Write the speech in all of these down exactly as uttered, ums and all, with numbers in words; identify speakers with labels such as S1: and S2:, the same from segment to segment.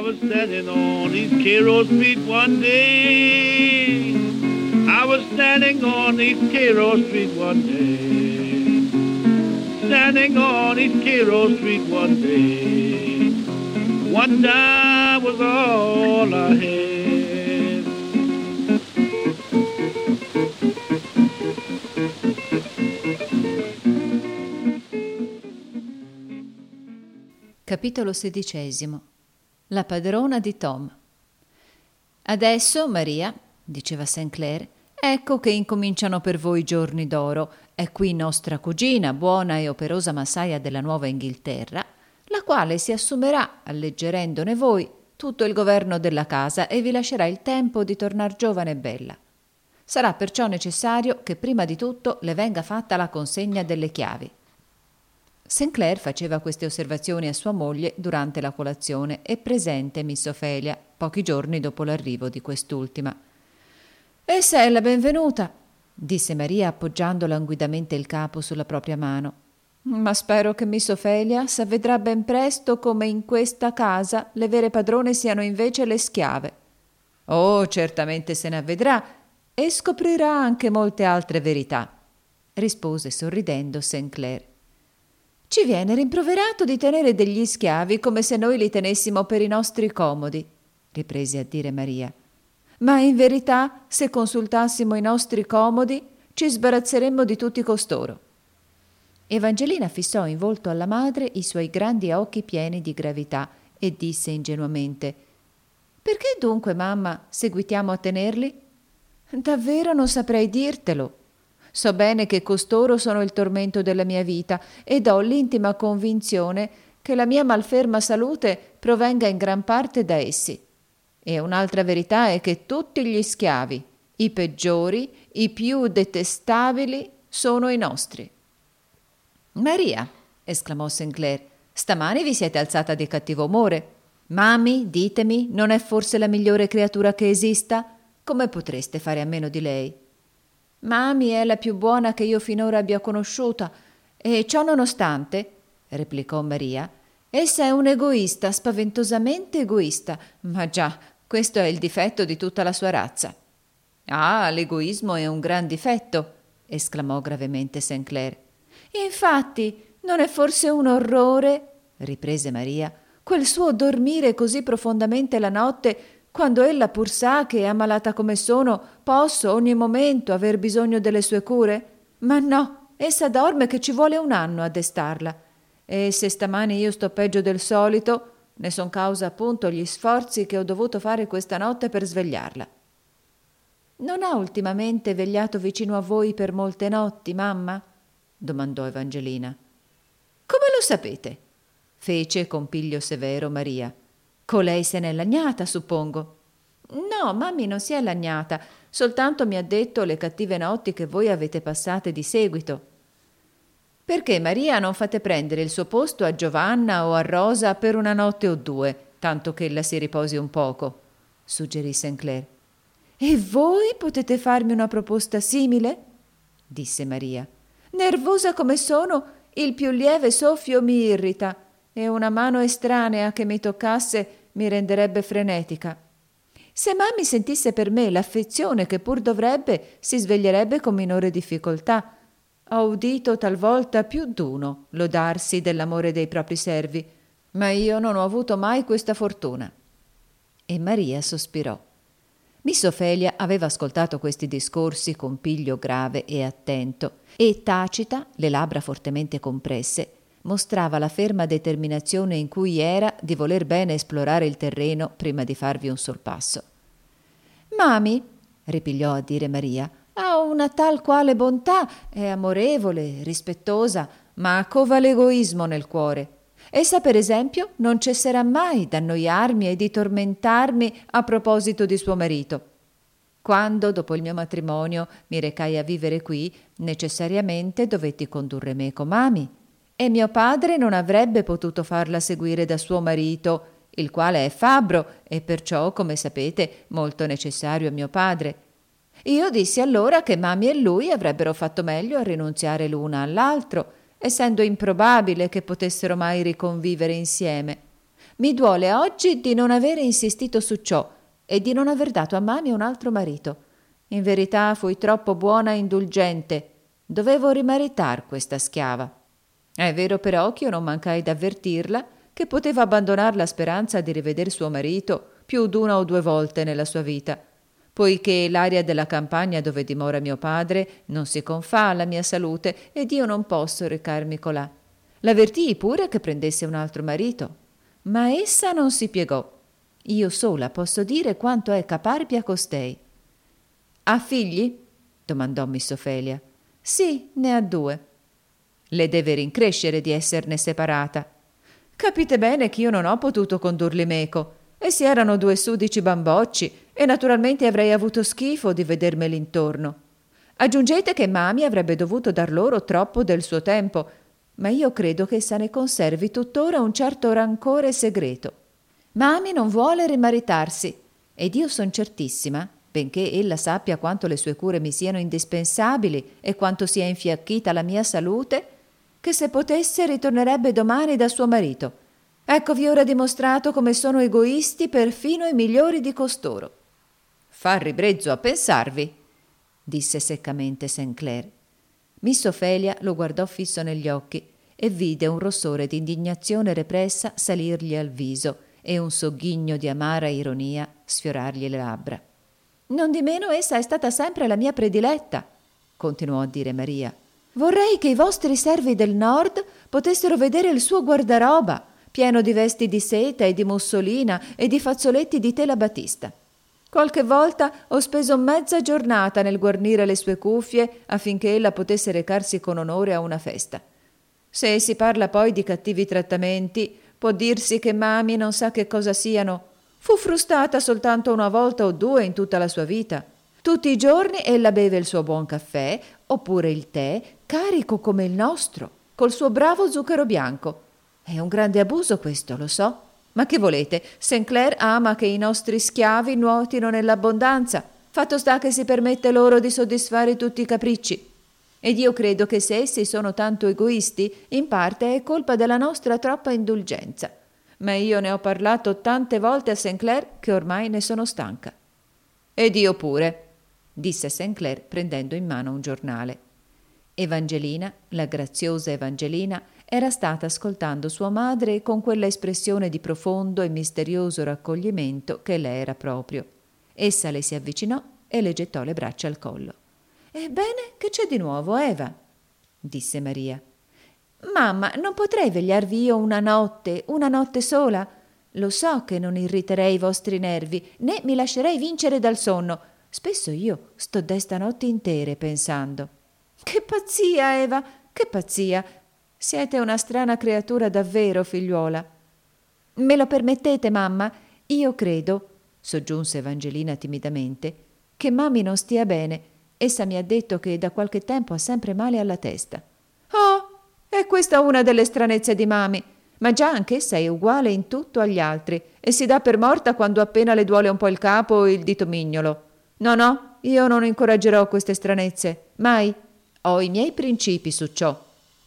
S1: was standing on East Cairo Street one day. I was standing on East Cairo Street one day. Standing on East Cairo Street one day. One dime was all I had.
S2: Capitolo sedicesimo. La padrona di Tom. Adesso, Maria, diceva Saint Clair, ecco che incominciano per voi i giorni d'oro. È qui nostra cugina, buona e operosa massaia della Nuova Inghilterra, la quale si assumerà, alleggerendone voi, tutto il governo della casa e vi lascerà il tempo di tornar giovane e bella. Sarà perciò necessario che prima di tutto le venga fatta la consegna delle chiavi. Saint Clair faceva queste osservazioni a sua moglie durante la colazione e presente Miss Ophelia, pochi giorni dopo l'arrivo di quest'ultima. «Essa è la benvenuta», disse Maria appoggiando languidamente il capo sulla propria mano. «Ma spero che Miss Ophelia s'avvedrà ben presto come in questa casa le vere padrone siano invece le schiave». «Oh, certamente se ne avvedrà e scoprirà anche molte altre verità», rispose sorridendo Saint Clair. «Ci viene rimproverato di tenere degli schiavi come se noi li tenessimo per i nostri comodi», riprese a dire Maria. «Ma in verità, se consultassimo i nostri comodi, ci sbarazzeremmo di tutti costoro». Evangelina fissò in volto alla madre i suoi grandi occhi pieni di gravità e disse ingenuamente: «Perché dunque, mamma, seguitiamo a tenerli?» «Davvero non saprei dirtelo. So bene che costoro sono il tormento della mia vita ed ho l'intima convinzione che la mia malferma salute provenga in gran parte da essi. E un'altra verità è che tutti gli schiavi, i peggiori, i più detestabili, sono i nostri». «Maria», esclamò Saint Clair, «stamani vi siete alzata di cattivo umore. Mami, ditemi, non è forse la migliore creatura che esista? Come potreste fare a meno di lei?» «Mami è la più buona che io finora abbia conosciuta e ciò nonostante», replicò Maria, «essa è un'egoista, spaventosamente egoista, ma già, questo è il difetto di tutta la sua razza». «Ah, l'egoismo è un gran difetto», esclamò gravemente Saint Clair. «Infatti, non è forse un orrore», riprese Maria, «quel suo dormire così profondamente la notte, quando ella pur sa che, ammalata come sono, posso ogni momento aver bisogno delle sue cure? Ma no, essa dorme che ci vuole un anno a destarla. E se stamani io sto peggio del solito, ne son causa appunto gli sforzi che ho dovuto fare questa notte per svegliarla». «Non ha ultimamente vegliato vicino a voi per molte notti, mamma?» domandò Evangelina. «Come lo sapete?» fece con piglio severo Maria. «Colei se n'è lagnata, suppongo». «No, mammi non si è lagnata, soltanto mi ha detto le cattive notti che voi avete passate di seguito». «Perché, Maria, non fate prendere il suo posto a Giovanna o a Rosa per una notte o due, tanto che ella si riposi un poco?» suggerì Saint Clair. «E voi potete farmi una proposta simile?» disse Maria. «Nervosa come sono, il più lieve soffio mi irrita e una mano estranea che mi toccasse mi renderebbe frenetica. Se mammi sentisse per me l'affezione che pur dovrebbe, si sveglierebbe con minore difficoltà. Ho udito talvolta più d'uno lodarsi dell'amore dei propri servi, ma io non ho avuto mai questa fortuna». E Maria sospirò. Miss Ophelia aveva ascoltato questi discorsi con piglio grave e attento, e tacita, le labbra fortemente compresse, mostrava la ferma determinazione in cui era di voler bene esplorare il terreno prima di farvi un sorpasso. «Mami», ripigliò a dire Maria, «ha una tal quale bontà, è amorevole, rispettosa, ma cova l'egoismo nel cuore. Essa, per esempio, non cesserà mai d'annoiarmi e di tormentarmi a proposito di suo marito. Quando, dopo il mio matrimonio, mi recai a vivere qui, necessariamente dovetti condurre meco mami, e mio padre non avrebbe potuto farla seguire da suo marito, il quale è fabbro e perciò, come sapete, molto necessario a mio padre. Io dissi allora che mami e lui avrebbero fatto meglio a rinunziare l'una all'altro, essendo improbabile che potessero mai riconvivere insieme. Mi duole oggi di non avere insistito su ciò e di non aver dato a Mami un altro marito. In verità fui troppo buona e indulgente. Dovevo rimaritar questa schiava. È vero però che io non mancai d'avvertirla che poteva abbandonar la speranza di riveder suo marito più d'una o due volte nella sua vita, poiché l'aria della campagna dove dimora mio padre non si confà alla mia salute ed io non posso recarmi colà. L'avvertii pure che prendesse un altro marito, ma essa non si piegò. Io sola posso dire quanto è caparbi a costei. Ha figli? Domandò miss Ophelia. Sì, ne ha due. Le deve rincrescere di esserne separata. Capite bene che io non ho potuto condurli meco. Essi erano due sudici bambocci e naturalmente avrei avuto schifo di vedermeli intorno. Aggiungete che Mami avrebbe dovuto dar loro troppo del suo tempo, ma io credo che essa ne conservi tuttora un certo rancore segreto. Mami non vuole rimaritarsi ed io son certissima, benché ella sappia quanto le sue cure mi siano indispensabili e quanto sia infiacchita la mia salute, che se potesse ritornerebbe domani da suo marito. Eccovi ora dimostrato come sono egoisti perfino i migliori di costoro. Fa ribrezzo a pensarvi, disse seccamente Saint Clair. Miss Ophelia lo guardò fisso negli occhi e vide un rossore di indignazione repressa salirgli al viso e un sogghigno di amara ironia sfiorargli le labbra. Nondimeno essa è stata sempre la mia prediletta, continuò a dire Maria. Vorrei che i vostri servi del nord potessero vedere il suo guardaroba, pieno di vesti di seta e di mussolina e di fazzoletti di tela batista. Qualche volta ho speso mezza giornata nel guarnire le sue cuffie affinché ella potesse recarsi con onore a una festa. Se si parla poi di cattivi trattamenti, può dirsi che Mami non sa che cosa siano. Fu frustata soltanto una volta o due in tutta la sua vita. Tutti i giorni ella beve il suo buon caffè, oppure il tè, carico come il nostro, col suo bravo zucchero bianco. È un grande abuso questo, lo so. Ma che volete? Saint Clair ama che i nostri schiavi nuotino nell'abbondanza. Fatto sta che si permette loro di soddisfare tutti i capricci. Ed io credo che se essi sono tanto egoisti, in parte è colpa della nostra troppa indulgenza. Ma io ne ho parlato tante volte a Saint Clair che ormai ne sono stanca. Ed io pure, disse Saint Clair prendendo in mano un giornale. Evangelina, la graziosa Evangelina, era stata ascoltando sua madre con quella espressione di profondo e misterioso raccoglimento che le era proprio. Essa le si avvicinò e le gettò le braccia al collo. «Ebbene, che c'è di nuovo, Eva?» disse Maria. «Mamma, non potrei vegliarvi io una notte, una notte sola? Lo so che non irriterei i vostri nervi, né mi lascerei vincere dal sonno. Spesso io sto desta notti intere pensando». «Che pazzia, Eva, che pazzia! Siete una strana creatura davvero, figliuola». «Me lo permettete, mamma? Io credo», soggiunse Evangelina timidamente, «che Mami non stia bene. Essa mi ha detto che da qualche tempo ha sempre male alla testa». «Oh, è questa una delle stranezze di Mami. Ma già anch'essa è uguale in tutto agli altri e si dà per morta quando appena le duole un po' il capo o il dito mignolo. No, no, io non incoraggerò queste stranezze. Mai. Ho i miei principi su ciò»,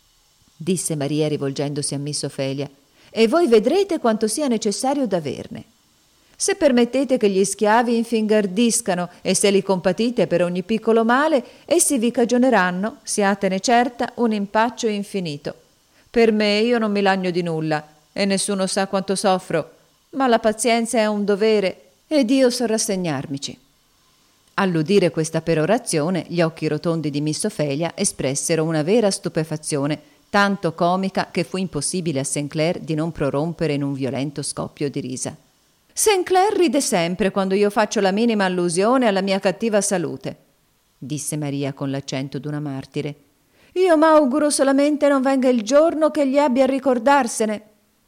S2: disse Maria rivolgendosi a miss Ophelia, «e voi vedrete quanto sia necessario d'averne. Se permettete che gli schiavi infingardiscano e se li compatite per ogni piccolo male, essi vi cagioneranno, siatene certa, un impaccio infinito. Per me io non mi lagno di nulla e nessuno sa quanto soffro, ma la pazienza è un dovere ed io so rassegnarmici». All'udire questa perorazione, gli occhi rotondi di miss Ophelia espressero una vera stupefazione, tanto comica che fu impossibile a Saint Clair di non prorompere in un violento scoppio di risa. «Saint Clair ride sempre quando io faccio la minima allusione alla mia cattiva salute», disse Maria con l'accento d'una martire. «Io m'auguro solamente non venga il giorno che gli abbia a ricordarsene».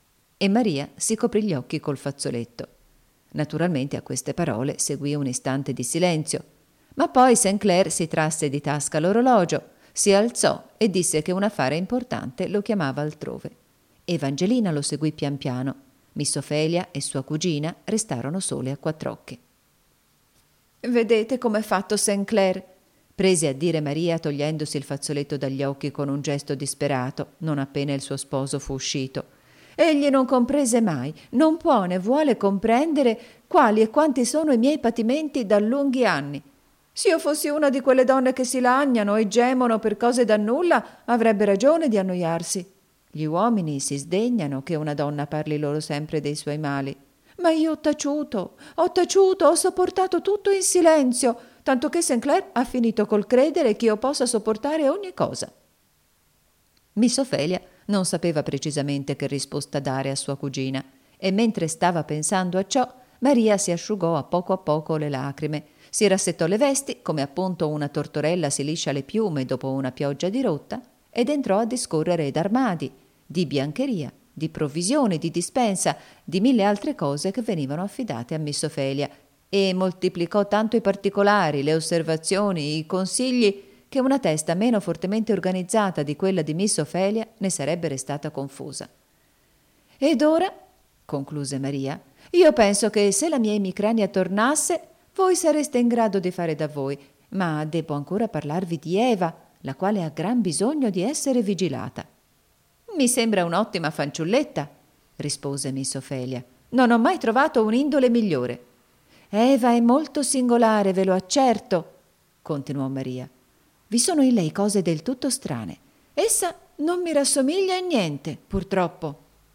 S2: E Maria si coprì gli occhi col fazzoletto. Naturalmente a queste parole seguì un istante di silenzio, ma poi Saint Clair si trasse di tasca l'orologio, si alzò e disse che un affare importante lo chiamava altrove. Evangelina lo seguì pian piano. Miss Ophelia e sua cugina restarono sole a quattr'occhi. «Vedete com'è fatto Saint Clair?» prese a dire Maria togliendosi il fazzoletto dagli occhi con un gesto disperato, non appena il suo sposo fu uscito. Egli non comprese mai, non può né vuole comprendere quali e quanti sono i miei patimenti da lunghi anni. Se io fossi una di quelle donne che si lagnano e gemono per cose da nulla, avrebbe ragione di annoiarsi. Gli uomini si sdegnano che una donna parli loro sempre dei suoi mali. Ma io ho taciuto, ho taciuto, ho sopportato tutto in silenzio, tanto che Saint-Clair ha finito col credere che io possa sopportare ogni cosa. Miss Ophelia non sapeva precisamente che risposta dare a sua cugina, e mentre stava pensando a ciò, Maria si asciugò a poco a poco le lacrime, si rassettò le vesti, come appunto una tortorella si liscia le piume dopo una pioggia dirotta, ed entrò a discorrere d'armadi, di biancheria, di provvisioni, di dispensa, di mille altre cose che venivano affidate a Miss Ophelia, e moltiplicò tanto i particolari, le osservazioni, i consigli, che una testa meno fortemente organizzata di quella di Miss Ophelia ne sarebbe restata confusa. «Ed ora», concluse Maria, «io penso che se la mia emicrania tornasse, voi sareste in grado di fare da voi, ma debbo ancora parlarvi di Eva, la quale ha gran bisogno di essere vigilata». «Mi sembra un'ottima fanciulletta», rispose Miss Ophelia. «Non ho mai trovato un'indole migliore». «Eva è molto singolare, ve lo accerto», continuò Maria. «Vi sono in lei cose del tutto strane. Essa non mi rassomiglia in niente, purtroppo».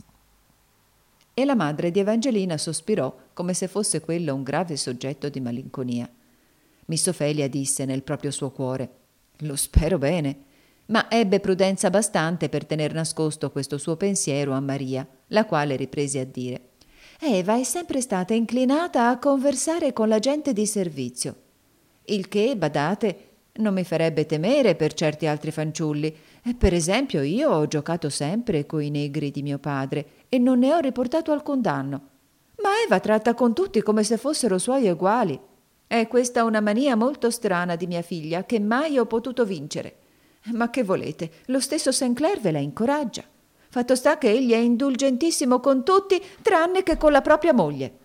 S2: E la madre di Evangelina sospirò come se fosse quello un grave soggetto di malinconia. Miss Ophelia disse nel proprio suo cuore: «Lo spero bene», ma ebbe prudenza bastante per tener nascosto questo suo pensiero a Maria, la quale riprese a dire: «Eva è sempre stata inclinata a conversare con la gente di servizio, il che, badate, non mi farebbe temere per certi altri fanciulli. Per esempio, io ho giocato sempre coi negri di mio padre e non ne ho riportato alcun danno. Ma Eva tratta con tutti come se fossero suoi eguali. È questa una mania molto strana di mia figlia che mai ho potuto vincere. Ma che volete, lo stesso Saint-Clair ve la incoraggia. Fatto sta che egli è indulgentissimo con tutti, tranne che con la propria moglie».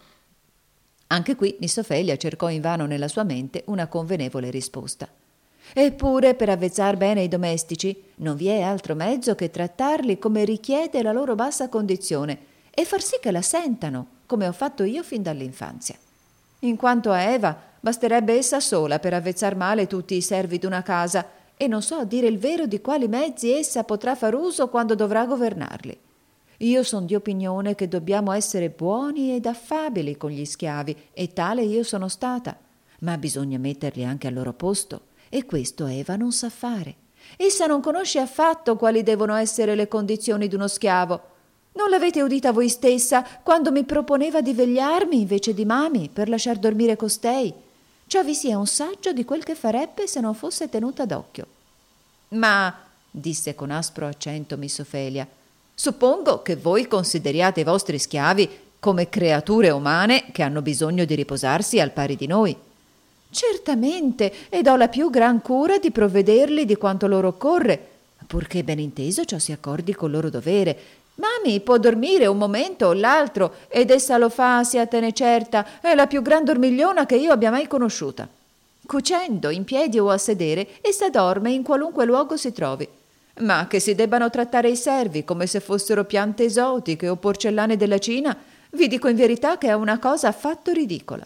S2: Anche qui Miss Ophelia cercò invano nella sua mente una convenevole risposta. «Eppure, per avvezzar bene i domestici, non vi è altro mezzo che trattarli come richiede la loro bassa condizione e far sì che la sentano, come ho fatto io fin dall'infanzia. In quanto a Eva, basterebbe essa sola per avvezzar male tutti i servi d'una casa, e non so a dire il vero di quali mezzi essa potrà far uso quando dovrà governarli. Io son di opinione che dobbiamo essere buoni ed affabili con gli schiavi, e tale io sono stata, ma bisogna metterli anche al loro posto, e questo Eva non sa fare. Essa non conosce affatto quali devono essere le condizioni d'uno schiavo. Non l'avete udita voi stessa quando mi proponeva di vegliarmi invece di mami per lasciar dormire costei? Ciò vi sia un saggio di quel che farebbe se non fosse tenuta d'occhio». «Ma», disse con aspro accento Miss Ophelia, «suppongo che voi consideriate i vostri schiavi come creature umane che hanno bisogno di riposarsi al pari di noi». «Certamente, ed ho la più gran cura di provvederli di quanto loro occorre, purché ben inteso ciò si accordi col loro dovere. Mami può dormire un momento o l'altro, ed essa lo fa, siatene certa, è la più gran dormigliona che io abbia mai conosciuta. Cucendo, in piedi o a sedere, essa dorme in qualunque luogo si trovi. Ma che si debbano trattare i servi come se fossero piante esotiche o porcellane della Cina, vi dico in verità che è una cosa affatto ridicola».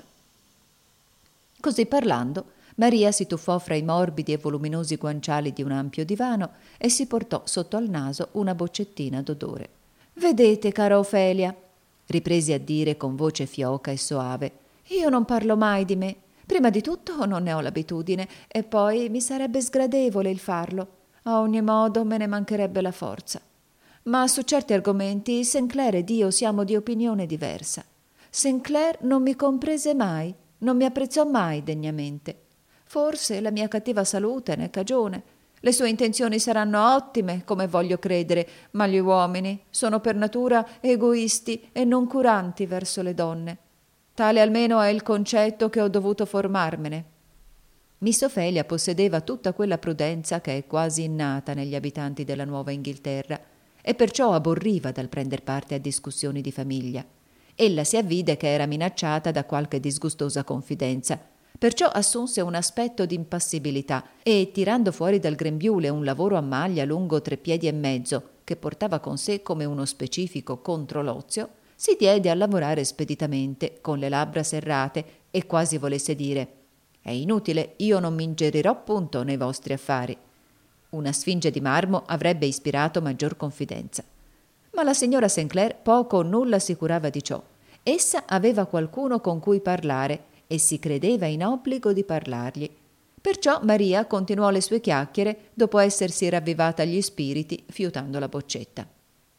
S2: Così parlando, Maria si tuffò fra i morbidi e voluminosi guanciali di un ampio divano e si portò sotto al naso una boccettina d'odore. «Vedete, cara Ophelia», riprese a dire con voce fioca e soave, «io non parlo mai di me. Prima di tutto non ne ho l'abitudine, e poi mi sarebbe sgradevole il farlo. A ogni modo me ne mancherebbe la forza. Ma su certi argomenti Saint-Clair ed io siamo di opinione diversa. Saint-Clair non mi comprese mai, non mi apprezzò mai degnamente. Forse la mia cattiva salute ne è cagione. Le sue intenzioni saranno ottime, come voglio credere, ma gli uomini sono per natura egoisti e non curanti verso le donne. Tale almeno è il concetto che ho dovuto formarmene». Miss Ophelia possedeva tutta quella prudenza che è quasi innata negli abitanti della Nuova Inghilterra, e perciò aborriva dal prender parte a discussioni di famiglia. Ella si avvide che era minacciata da qualche disgustosa confidenza, perciò assunse un aspetto d'impassibilità e, tirando fuori dal grembiule un lavoro a maglia lungo tre piedi e mezzo che portava con sé come uno specifico contro l'ozio, si diede a lavorare speditamente, con le labbra serrate, e quasi volesse dire: «È inutile, io non mi ingerirò punto nei vostri affari». Una sfinge di marmo avrebbe ispirato maggior confidenza. Ma la signora Saint Clair poco o nulla si curava di ciò. Essa aveva qualcuno con cui parlare e si credeva in obbligo di parlargli. Perciò Maria continuò le sue chiacchiere dopo essersi ravvivata gli spiriti, fiutando la boccetta.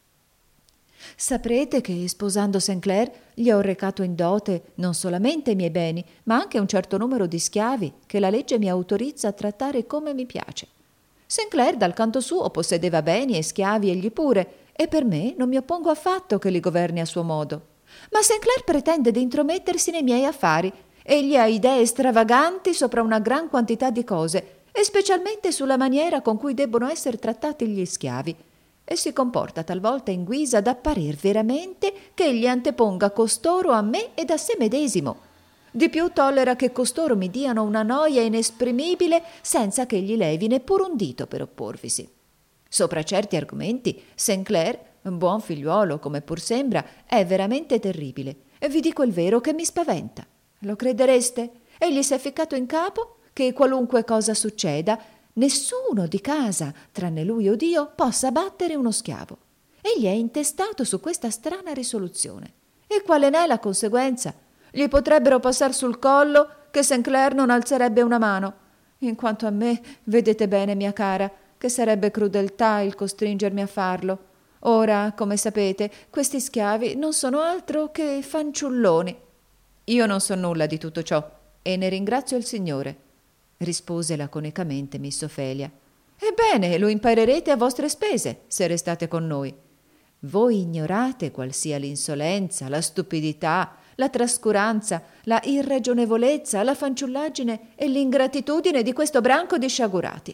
S2: «Saprete che, sposando Saint Clair, gli ho recato in dote non solamente i miei beni, ma anche un certo numero di schiavi che la legge mi autorizza a trattare come mi piace. Saint Clair, dal canto suo, possedeva beni e schiavi egli pure, e per me non mi oppongo affatto che li governi a suo modo. Ma Saint Clair pretende di intromettersi nei miei affari. Egli ha idee stravaganti sopra una gran quantità di cose, e specialmente sulla maniera con cui debbono essere trattati gli schiavi, e si comporta talvolta in guisa d'apparir veramente che egli anteponga costoro a me ed a se medesimo. Di più tollera che costoro mi diano una noia inesprimibile senza che egli levi neppur un dito per opporvisi. Sopra certi argomenti Saint Clair, un buon figliuolo come pur sembra, è veramente terribile, e vi dico il vero che mi spaventa. Lo credereste? Egli si è ficcato in capo che qualunque cosa succeda, nessuno di casa, tranne lui od io, possa battere uno schiavo. Egli è intestato su questa strana risoluzione. E quale n'è la conseguenza? Gli potrebbero passar sul collo che Saint Clair non alzerebbe una mano. In quanto a me, vedete bene, mia cara, che sarebbe crudeltà il costringermi a farlo. Ora, come sapete, questi schiavi non sono altro che fanciulloni». «Io non so nulla di tutto ciò e ne ringrazio il Signore», rispose laconicamente miss Ophelia. «Ebbene, lo imparerete a vostre spese se restate con noi. Voi ignorate qual sia l'insolenza, la stupidità, la trascuranza, la irragionevolezza, la fanciullaggine e l'ingratitudine di questo branco di sciagurati».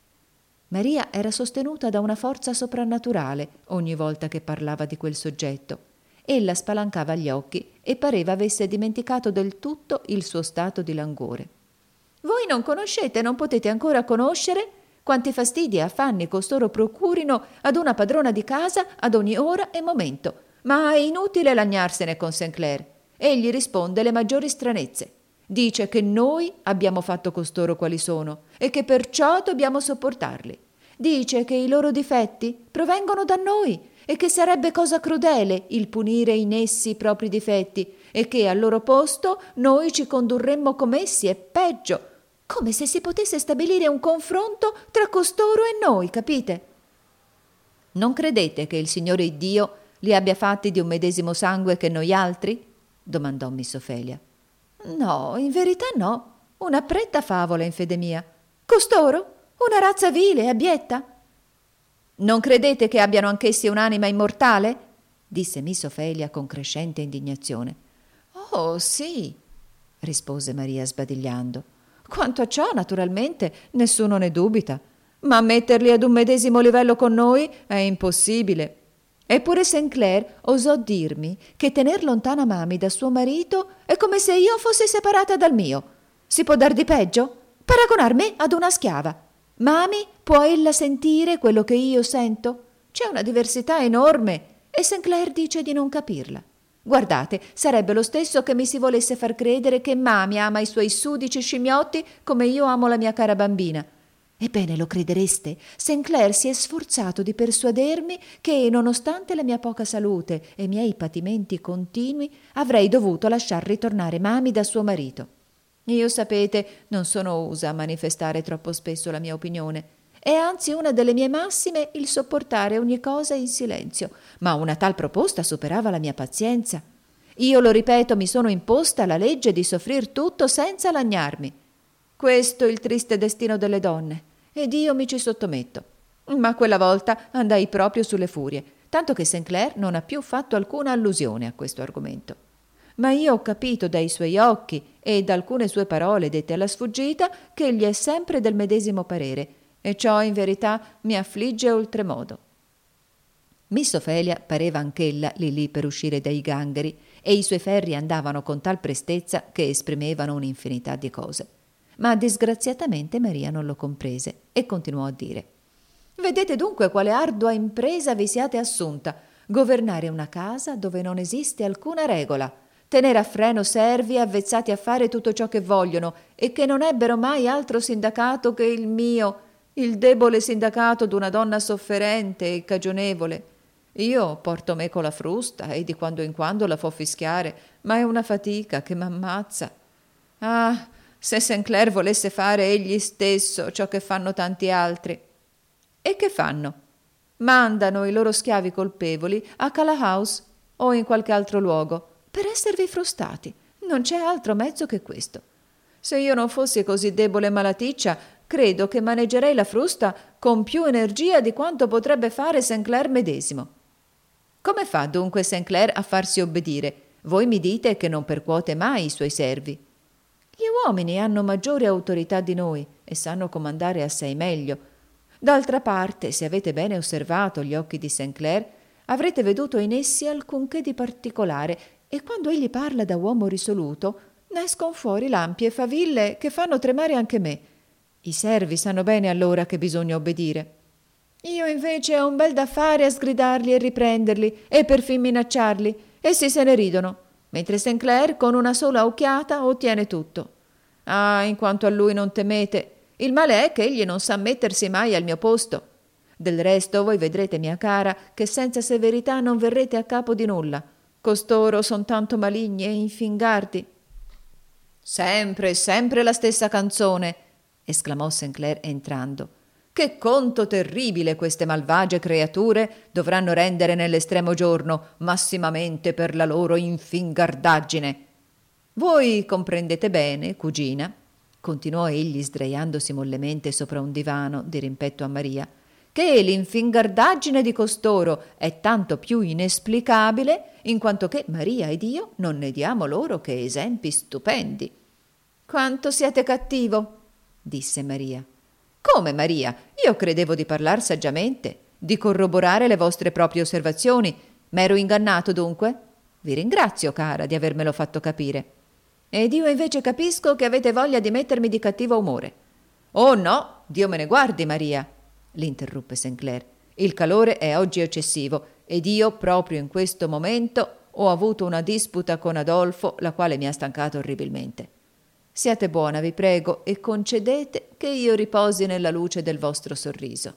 S2: Maria era sostenuta da una forza soprannaturale ogni volta che parlava di quel soggetto. Ella spalancava gli occhi e pareva avesse dimenticato del tutto il suo stato di languore. «Voi non conoscete, non potete ancora conoscere quanti fastidi e affanni costoro procurino ad una padrona di casa ad ogni ora e momento, ma è inutile lagnarsene con Saint Clair. Egli risponde le maggiori stranezze. Dice che noi abbiamo fatto costoro quali sono e che perciò dobbiamo sopportarli. Dice che i loro difetti provengono da noi e che sarebbe cosa crudele il punire in essi i propri difetti e che al loro posto noi ci condurremmo come essi e peggio, come se si potesse stabilire un confronto tra costoro e noi, capite? Non credete che il Signore Iddio li abbia fatti di un medesimo sangue che noi altri?» domandò miss Ophelia. «No, in verità no. Una pretta favola, in fede mia. Costoro? Una razza vile e abietta?» «Non credete che abbiano anch'essi un'anima immortale?» disse miss Ophelia con crescente indignazione. «Oh, sì», rispose Maria sbadigliando. «Quanto a ciò, naturalmente, nessuno ne dubita. Ma metterli ad un medesimo livello con noi è impossibile. Eppure Saint Clair osò dirmi che tener lontana Mami da suo marito è come se io fossi separata dal mio. Si può dar di peggio? Paragonar me ad una schiava. Mami, può ella sentire quello che io sento? C'è una diversità enorme e Saint Clair dice di non capirla. Guardate, sarebbe lo stesso che mi si volesse far credere che Mami ama i suoi sudici scimmiotti come io amo la mia cara bambina. Ebbene, lo credereste, Saint Clair si è sforzato di persuadermi che, nonostante la mia poca salute e i miei patimenti continui, avrei dovuto lasciar ritornare Mami da suo marito. Io, sapete, non sono usa a manifestare troppo spesso la mia opinione. È anzi una delle mie massime il sopportare ogni cosa in silenzio, ma una tal proposta superava la mia pazienza. Io, lo ripeto, mi sono imposta la legge di soffrir tutto senza lagnarmi. Questo è il triste destino delle donne, ed io mi ci sottometto. Ma quella volta andai proprio sulle furie, tanto che Saint Clair non ha più fatto alcuna allusione a questo argomento. Ma io ho capito dai suoi occhi e da alcune sue parole dette alla sfuggita che egli è sempre del medesimo parere, e ciò in verità mi affligge oltremodo». Miss Ophelia pareva anch'ella lì lì per uscire dai gangheri, e i suoi ferri andavano con tal prestezza che esprimevano un'infinità di cose. Ma disgraziatamente Maria non lo comprese e continuò a dire: Vedete dunque quale ardua impresa vi siate assunta: governare una casa dove non esiste alcuna regola, tenere a freno servi avvezzati a fare tutto ciò che vogliono e che non ebbero mai altro sindacato che il mio, il debole sindacato d'una donna sofferente e cagionevole. Io porto meco la frusta e di quando in quando la fo fischiare, ma è una fatica che m'ammazza. Ah, se Saint Clair volesse fare egli stesso ciò che fanno tanti altri. E che fanno? Mandano i loro schiavi colpevoli a Cala House o in qualche altro luogo per esservi frustati. Non c'è altro mezzo che questo. Se io non fossi così debole e malaticcia, credo che maneggerei la frusta con più energia di quanto potrebbe fare Saint Clair medesimo. Come fa dunque Saint Clair a farsi obbedire? Voi mi dite che non percuote mai i suoi servi. Gli uomini hanno maggiore autorità di noi e sanno comandare assai meglio. D'altra parte, se avete bene osservato gli occhi di Saint Clair, avrete veduto in essi alcunché di particolare, e quando egli parla da uomo risoluto, ne escon fuori lampi e faville che fanno tremare anche me. I servi sanno bene allora che bisogna obbedire. Io invece ho un bel da fare a sgridarli e riprenderli e perfin minacciarli. Essi se ne ridono, mentre Saint Clair con una sola occhiata ottiene tutto. Ah, in quanto a lui non temete. Il male è che egli non sa mettersi mai al mio posto. Del resto voi vedrete, mia cara, che senza severità non verrete a capo di nulla. Costoro son tanto maligni e infingardi. Sempre, sempre la stessa canzone, esclamò Saint Clair entrando. Che conto terribile queste malvagie creature dovranno rendere nell'estremo giorno, massimamente per la loro infingardaggine. Voi comprendete bene, cugina, continuò egli sdraiandosi mollemente sopra un divano di rimpetto a Maria, che l'infingardaggine di costoro è tanto più inesplicabile in quanto che Maria ed io non ne diamo loro che esempi stupendi. Quanto siete cattivo, disse Maria. Come, Maria? Io credevo di parlar saggiamente, di corroborare le vostre proprie osservazioni. M'ero ingannato dunque? Vi ringrazio, cara, di avermelo fatto capire. Ed io invece capisco che avete voglia di mettermi di cattivo umore. Oh no, Dio me ne guardi, Maria, l'interruppe Saint Clair. Il calore è oggi eccessivo ed io proprio in questo momento ho avuto una disputa con Adolfo, la quale mi ha stancato orribilmente. Siate buona, vi prego, e concedete che io riposi nella luce del vostro sorriso.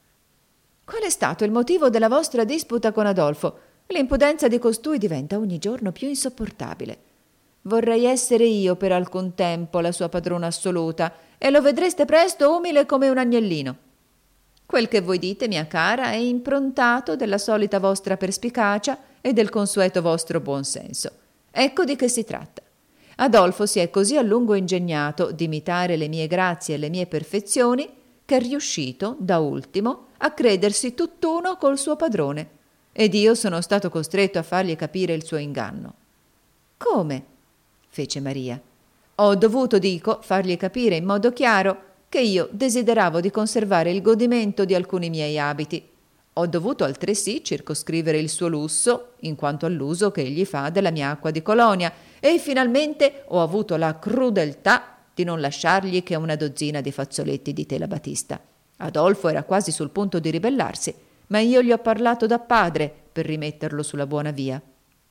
S2: Qual è stato il motivo della vostra disputa con Adolfo? L'impudenza di costui diventa ogni giorno più insopportabile. Vorrei essere io per alcun tempo la sua padrona assoluta, e lo vedreste presto umile come un agnellino. Quel che voi dite, mia cara, è improntato della solita vostra perspicacia e del consueto vostro buon senso. Ecco di che si tratta. Adolfo si è così a lungo ingegnato d'imitare le mie grazie e le mie perfezioni che è riuscito, da ultimo, a credersi tutt'uno col suo padrone, ed io sono stato costretto a fargli capire il suo inganno. Come? Fece Maria. Ho dovuto, dico, fargli capire in modo chiaro che io desideravo di conservare il godimento di alcuni miei abiti. Ho dovuto altresì circoscrivere il suo lusso in quanto all'uso che egli fa della mia acqua di colonia, e finalmente ho avuto la crudeltà di non lasciargli che una dozzina di fazzoletti di tela batista. Adolfo era quasi sul punto di ribellarsi, ma io gli ho parlato da padre per rimetterlo sulla buona via.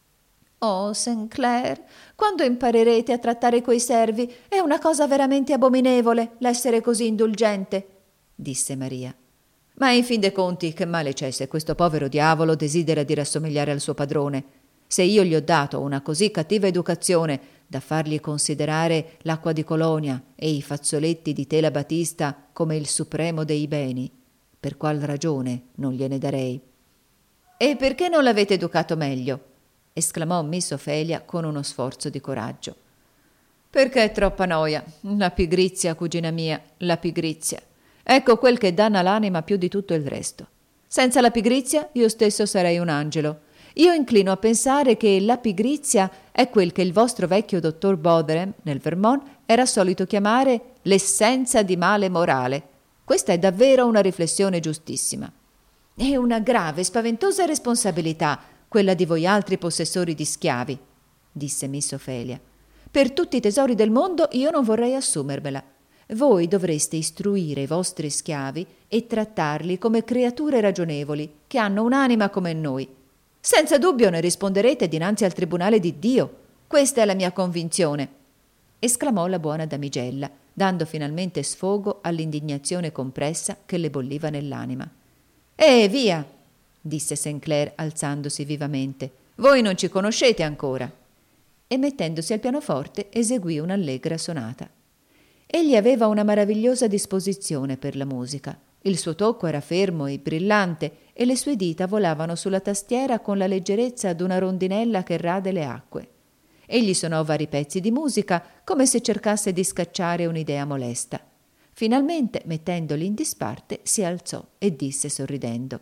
S2: Oh, Saint Clair, quando imparerete a trattare quei servi? È una cosa veramente abominevole l'essere così indulgente, disse Maria. Ma in fin dei conti che male c'è se questo povero diavolo desidera di rassomigliare al suo padrone? Se io gli ho dato una così cattiva educazione da fargli considerare l'acqua di colonia e i fazzoletti di tela batista come il supremo dei beni, per qual ragione non gliene darei? E perché non l'avete educato meglio? Esclamò Miss Ophelia con uno sforzo di coraggio. Perché è troppa noia, la pigrizia, cugina mia, la pigrizia. Ecco quel che danna l'anima più di tutto il resto. Senza la pigrizia io stesso sarei un angelo. Io inclino a pensare che la pigrizia è quel che il vostro vecchio dottor Botherham, nel Vermont, era solito chiamare l'essenza di male morale. Questa è davvero una riflessione giustissima. È una grave, spaventosa responsabilità, quella di voi altri possessori di schiavi, disse Miss Ophelia. Per tutti i tesori del mondo io non vorrei assumermela. voi dovreste istruire i vostri schiavi e trattarli come creature ragionevoli, che hanno un'anima come noi. Senza dubbio ne risponderete dinanzi al tribunale di Dio. Questa è la mia convinzione, esclamò la buona damigella, dando finalmente sfogo all'indignazione compressa che le bolliva nell'anima. Eh, via, disse Saint Clair alzandosi vivamente. Voi non ci conoscete ancora. E mettendosi al pianoforte eseguì un'allegra sonata. Egli aveva una meravigliosa disposizione per la musica. Il suo tocco era fermo e brillante e le sue dita volavano sulla tastiera con la leggerezza d'una rondinella che rade le acque. Egli suonò vari pezzi di musica come se cercasse di scacciare un'idea molesta. Finalmente, mettendoli in disparte, si alzò e disse sorridendo: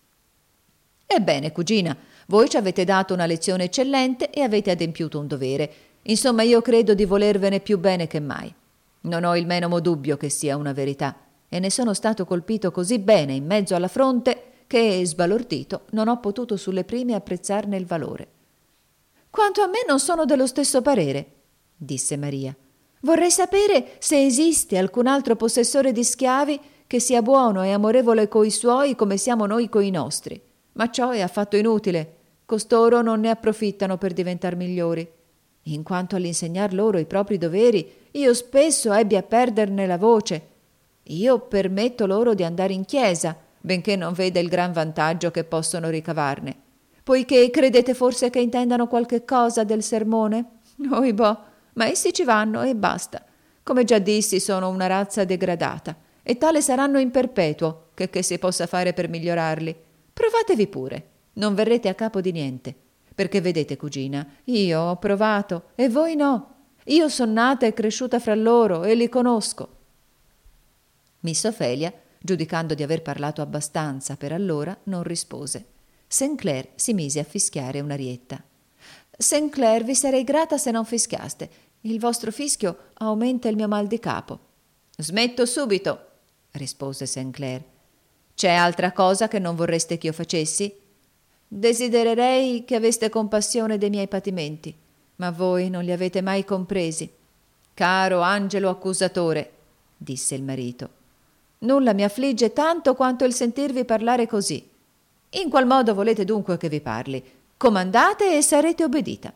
S2: «Ebbene, cugina, voi ci avete dato una lezione eccellente e avete adempiuto un dovere. Insomma, io credo di volervene più bene che mai. Non ho il menomo dubbio che sia una verità, e ne sono stato colpito così bene in mezzo alla fronte che, sbalordito, non ho potuto sulle prime apprezzarne il valore». «Quanto a me non sono dello stesso parere», disse Maria. «Vorrei sapere se esiste alcun altro possessore di schiavi che sia buono e amorevole coi suoi come siamo noi coi nostri. Ma ciò è affatto inutile. Costoro non ne approfittano per diventar migliori. In quanto all'insegnar loro i propri doveri, io spesso ebbi a perderne la voce. Io permetto loro di andare in chiesa, benché non veda il gran vantaggio che possono ricavarne. Poiché credete forse che intendano qualche cosa del sermone? Oibò, ma essi ci vanno e basta. Come già dissi, sono una razza degradata, e tale saranno in perpetuo, che che si possa fare per migliorarli. Provatevi pure, non verrete a capo di niente. Perché vedete, cugina, io ho provato e voi no. Io son nata e cresciuta fra loro e li conosco». Miss Ophelia, giudicando di aver parlato abbastanza per allora, non rispose. Saint Clair si mise a fischiare un'arietta. «Saint Clair, vi sarei grata se non fischiaste. Il vostro fischio aumenta il mio mal di capo». «Smetto subito», rispose Saint Clair. «C'è altra cosa che non vorreste che io facessi?» «Desidererei che aveste compassione dei miei patimenti, ma voi non li avete mai compresi». «Caro angelo accusatore», disse il marito, «nulla mi affligge tanto quanto il sentirvi parlare così. In qual modo volete dunque che vi parli? Comandate e sarete obbedita».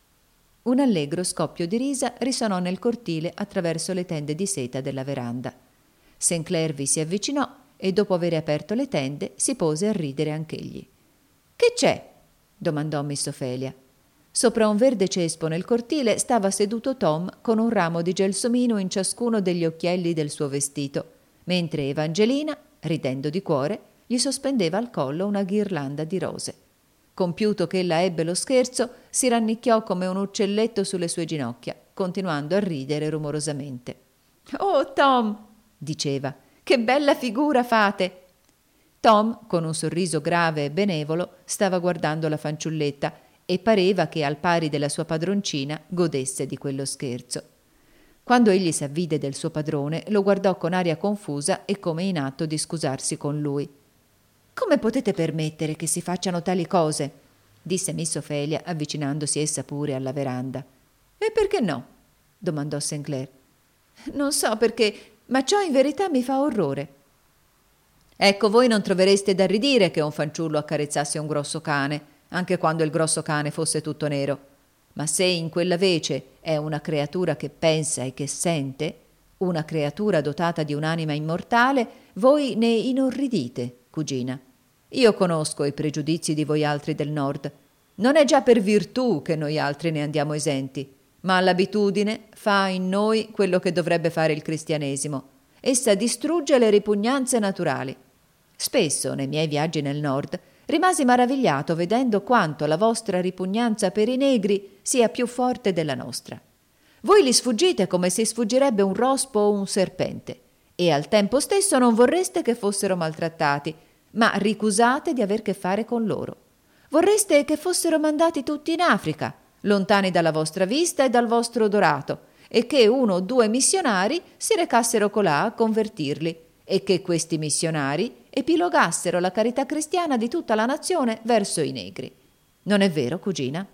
S2: Un allegro scoppio di risa risonò nel cortile attraverso le tende di seta della veranda. Saint Clair vi si avvicinò e dopo aver aperto le tende si pose a ridere anch'egli. «Che c'è?» domandò Miss Ophelia. Sopra un verde cespo nel cortile stava seduto Tom con un ramo di gelsomino in ciascuno degli occhielli del suo vestito, mentre Evangelina, ridendo di cuore, gli sospendeva al collo una ghirlanda di rose. Compiuto che ella ebbe lo scherzo, si rannicchiò come un uccelletto sulle sue ginocchia, continuando a ridere rumorosamente. «Oh, Tom!» diceva, «che bella figura fate!» Tom, con un sorriso grave e benevolo, stava guardando la fanciulletta e pareva che, al pari della sua padroncina, godesse di quello scherzo. Quando egli s'avvide del suo padrone, lo guardò con aria confusa e come in atto di scusarsi con lui. «Come potete permettere che si facciano tali cose?» disse Miss Ophelia, avvicinandosi essa pure alla veranda. «E perché no?» domandò Saint Clair. «Non so perché, ma ciò in verità mi fa orrore». «Ecco, voi non trovereste da ridire che un fanciullo accarezzasse un grosso cane, anche quando il grosso cane fosse tutto nero. Ma se in quella vece è una creatura che pensa e che sente, una creatura dotata di un'anima immortale, voi ne inorridite, cugina. Io conosco i pregiudizi di voi altri del nord. Non è già per virtù che noi altri ne andiamo esenti, ma l'abitudine fa in noi quello che dovrebbe fare il cristianesimo. Essa distrugge le ripugnanze naturali. Spesso, nei miei viaggi nel nord, rimasi maravigliato vedendo quanto la vostra ripugnanza per i negri sia più forte della nostra. Voi li sfuggite come si sfuggirebbe un rospo o un serpente, e al tempo stesso non vorreste che fossero maltrattati, ma ricusate di aver che fare con loro. Vorreste che fossero mandati tutti in Africa, lontani dalla vostra vista e dal vostro odorato, e che uno o due missionari si recassero colà a convertirli, e che questi missionari epilogassero la carità cristiana di tutta la nazione verso i negri. Non è vero, cugina?»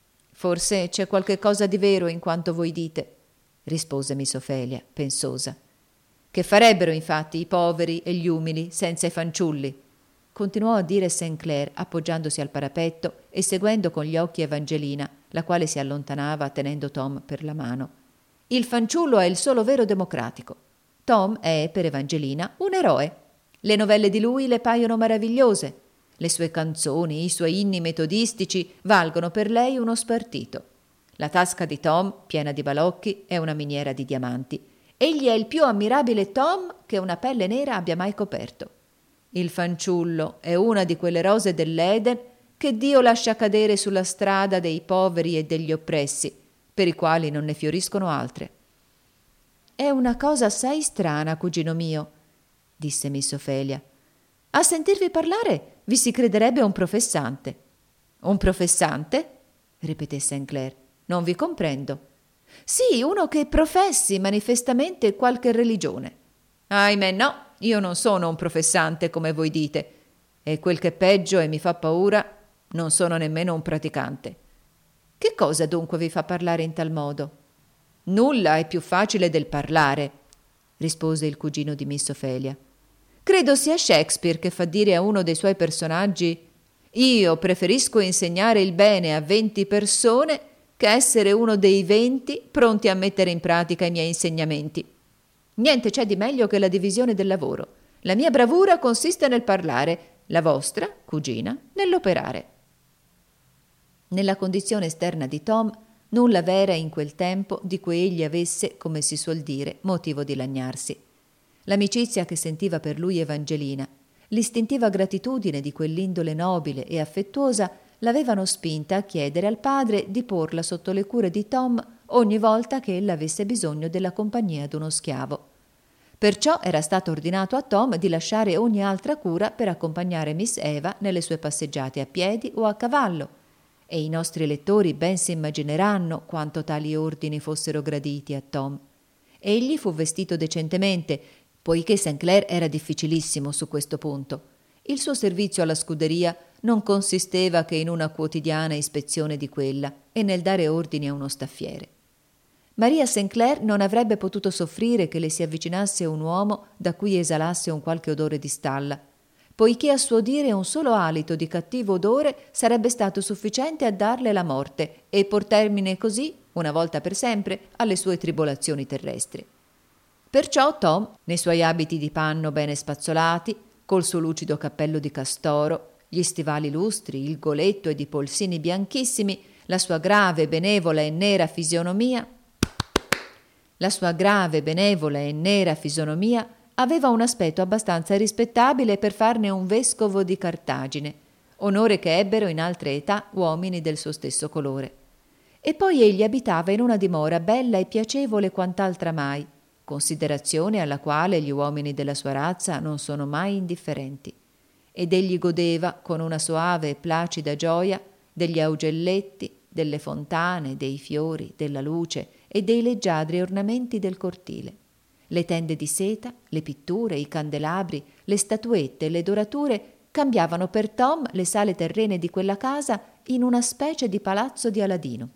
S2: «Forse c'è qualche cosa di vero in quanto voi dite», rispose Miss Ophelia, pensosa. Che farebbero infatti i poveri e gli umili senza i fanciulli? Continuò a dire Saint Clair appoggiandosi al parapetto e seguendo con gli occhi Evangelina, la quale si allontanava tenendo Tom per la mano. Il fanciullo è il solo vero democratico. Tom è, per Evangelina, un eroe. Le novelle di lui le paiono meravigliose. Le sue canzoni, i suoi inni metodistici valgono per lei uno spartito. La tasca di Tom, piena di balocchi, è una miniera di diamanti. Egli è il più ammirabile Tom che una pelle nera abbia mai coperto. Il fanciullo è una di quelle rose dell'Eden che Dio lascia cadere sulla strada dei poveri e degli oppressi, per i quali non ne fioriscono altre. È una cosa assai strana, cugino mio, disse Miss Ophelia. A sentirvi parlare vi si crederebbe un professante. Un professante? Ripeté Saint Clair. Non vi comprendo. Sì, uno che professi manifestamente qualche religione. Ahimè no, io non sono un professante come voi dite, e quel che è peggio e mi fa paura, non sono nemmeno un praticante. Che cosa dunque vi fa parlare in tal modo? Nulla è più facile del parlare, rispose il cugino di Miss Ophelia. Credo sia Shakespeare che fa dire a uno dei suoi personaggi: io preferisco insegnare il bene a venti persone che essere uno dei venti pronti a mettere in pratica i miei insegnamenti. Niente c'è di meglio che la divisione del lavoro. La mia bravura consiste nel parlare, la vostra, cugina, nell'operare. Nella condizione esterna di Tom, nulla v'era in quel tempo di cui egli avesse, come si suol dire, motivo di lagnarsi. L'amicizia che sentiva per lui Evangelina, l'istintiva gratitudine di quell'indole nobile e affettuosa l'avevano spinta a chiedere al padre di porla sotto le cure di Tom ogni volta che ella avesse bisogno della compagnia d'uno schiavo. Perciò era stato ordinato a Tom di lasciare ogni altra cura per accompagnare Miss Eva nelle sue passeggiate a piedi o a cavallo, e i nostri lettori ben si immagineranno quanto tali ordini fossero graditi a Tom. Egli fu vestito decentemente, poiché Saint Clair era difficilissimo su questo punto. Il suo servizio alla scuderia non consisteva che in una quotidiana ispezione di quella e nel dare ordini a uno staffiere. Maria Saint Clair non avrebbe potuto soffrire che le si avvicinasse un uomo da cui esalasse un qualche odore di stalla, poiché a suo dire un solo alito di cattivo odore sarebbe stato sufficiente a darle la morte e por termine così, una volta per sempre, alle sue tribolazioni terrestri. Perciò Tom, nei suoi abiti di panno bene spazzolati, col suo lucido cappello di castoro, gli stivali lustri, il goletto e di polsini bianchissimi, la sua grave, benevola e nera fisionomia, la sua grave, benevola e nera fisonomia aveva un aspetto abbastanza rispettabile per farne un vescovo di Cartagine, onore che ebbero in altre età uomini del suo stesso colore. E poi egli abitava in una dimora bella e piacevole quant'altra mai, considerazione alla quale gli uomini della sua razza non sono mai indifferenti. Ed egli godeva con una soave e placida gioia degli augelletti, delle fontane, dei fiori, della luce e dei leggiadri ornamenti del cortile. Le tende di seta, le pitture, i candelabri, le statuette e le dorature cambiavano per Tom le sale terrene di quella casa in una specie di palazzo di Aladino.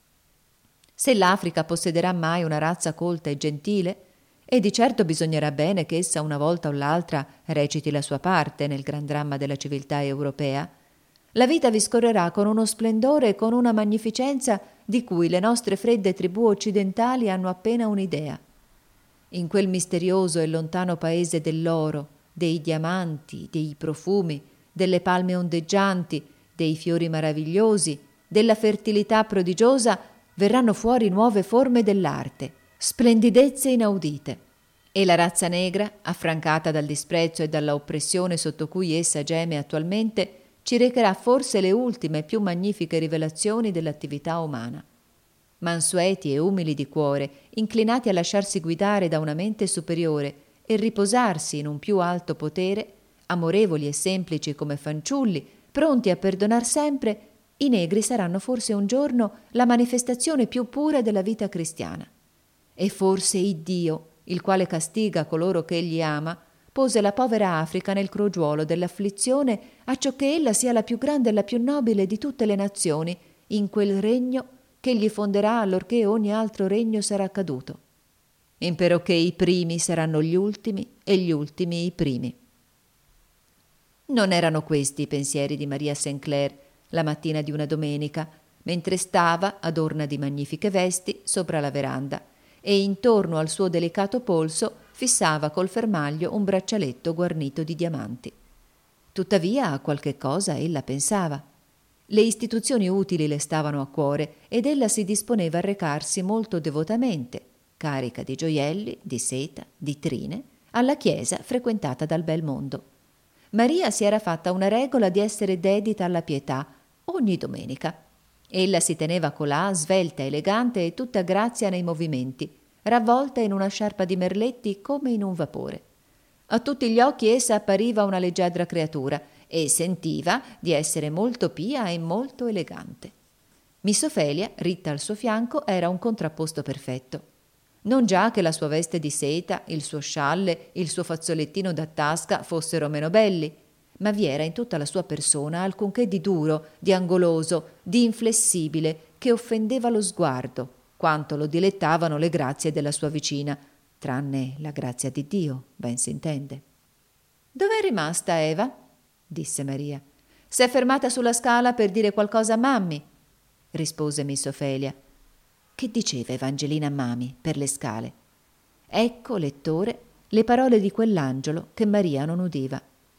S2: Se l'Africa possederà mai una razza colta e gentile, e di certo bisognerà bene che essa una volta o l'altra reciti la sua parte nel gran dramma della civiltà europea, la vita vi scorrerà con uno splendore e con una magnificenza di cui le nostre fredde tribù occidentali hanno appena un'idea. In quel misterioso e lontano paese dell'oro, dei diamanti, dei profumi, delle palme ondeggianti, dei fiori meravigliosi, della fertilità prodigiosa, verranno fuori nuove forme dell'arte, splendidezze inaudite. E la razza negra, affrancata dal disprezzo e dalla oppressione sotto cui essa geme attualmente, ci recherà forse le ultime e più magnifiche rivelazioni dell'attività umana. Mansueti e umili di cuore, inclinati a lasciarsi guidare da una mente superiore e riposarsi in un più alto potere, amorevoli e semplici come fanciulli, pronti a perdonar sempre, i negri saranno forse un giorno la manifestazione più pura della vita cristiana. E forse Iddio, il quale castiga coloro che egli ama, pose la povera Africa nel crogiuolo dell'afflizione acciò che ella sia la più grande e la più nobile di tutte le nazioni in quel regno che gli fonderà allorché ogni altro regno sarà caduto. imperoché i primi saranno gli ultimi e gli ultimi i primi. Non erano questi i pensieri di Maria Saint Clair la mattina di una domenica, mentre stava, adorna di magnifiche vesti, sopra la veranda e intorno al suo delicato polso fissava col fermaglio un braccialetto guarnito di diamanti. Tuttavia a qualche cosa ella pensava. Le istituzioni utili le stavano a cuore ed ella si disponeva a recarsi molto devotamente, carica di gioielli, di seta, di trine, alla chiesa frequentata dal bel mondo. Maria si era fatta una regola di essere dedita alla pietà ogni domenica. Ella si teneva colà, svelta, elegante e tutta grazia nei movimenti, ravvolta in una sciarpa di merletti come in un vapore. A tutti gli occhi essa appariva una leggiadra creatura e sentiva di essere molto pia e molto elegante. Miss Ophelia, ritta al suo fianco, era un contrapposto perfetto. Non già che la sua veste di seta, il suo scialle, il suo fazzolettino da tasca fossero meno belli, ma vi era in tutta la sua persona alcunché di duro, di angoloso, di inflessibile, che offendeva lo sguardo, quanto lo dilettavano le grazie della sua vicina, tranne la grazia di Dio, ben s'intende. «Dov'è rimasta Eva?» disse Maria. «S'è fermata sulla scala per dire qualcosa a mammi», rispose Miss Ophelia. Che diceva Evangelina a Mami per le scale? Ecco, lettore, le parole di quell'angelo che Maria non udiva.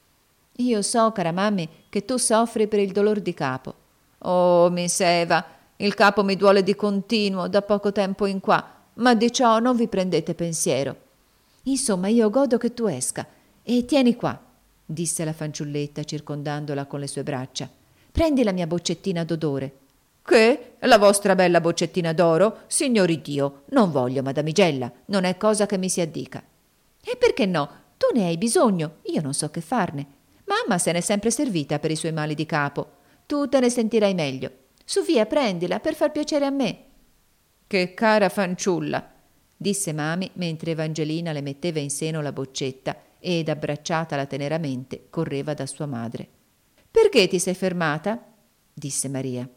S2: «Io so, cara mammi, che tu soffri per il dolor di capo». «Oh, Miss Eva, il capo mi duole di continuo da poco tempo in qua, ma di ciò non vi prendete pensiero. Insomma, io godo che tu esca. E tieni qua», disse la fanciulletta circondandola con le sue braccia. «Prendi la mia boccettina d'odore». «Che? La vostra bella boccettina d'oro? Signori Dio, non voglio, madamigella, non è cosa che mi si addica». «E perché no? Tu ne hai bisogno, io non so che farne. Mamma se n'è sempre servita per i suoi mali di capo. Tu te ne sentirai meglio. Su via, prendila per far piacere a me». «Che cara fanciulla», disse Mami mentre Evangelina le metteva in seno la boccetta ed, abbracciatala teneramente, correva da sua madre. «Perché ti sei fermata?» disse Maria.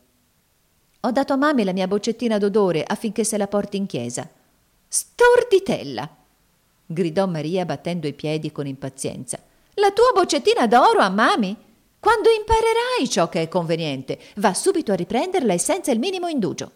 S2: «Ho dato a Mami la mia boccettina d'odore affinché se la porti in chiesa». «Storditella!» gridò Maria battendo i piedi con impazienza. «La tua boccettina d'oro a Mami? Quando imparerai ciò che è conveniente? Va subito a riprenderla e senza il minimo indugio».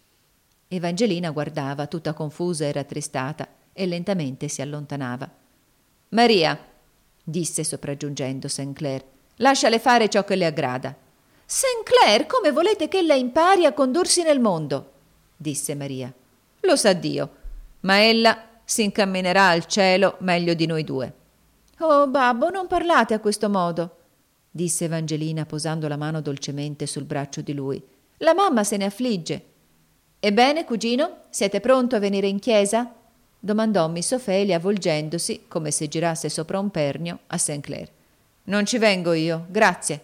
S2: Evangelina guardava tutta confusa e rattristata e lentamente si allontanava. «Maria», disse sopraggiungendo Saint Clair, «lasciale fare ciò che le aggrada». «Saint Clair, come volete che ella impari a condursi nel mondo?» disse Maria. «Lo sa Dio, ma ella si incamminerà al cielo meglio di noi due». «Oh, babbo, non parlate a questo modo», disse Evangelina posando la mano dolcemente sul braccio di lui. «La mamma se ne affligge». «Ebbene, cugino, siete pronto a venire in chiesa?» domandò Miss Ophelia volgendosi, come se girasse sopra un pernio, a Saint Clair. «Non ci vengo io, grazie».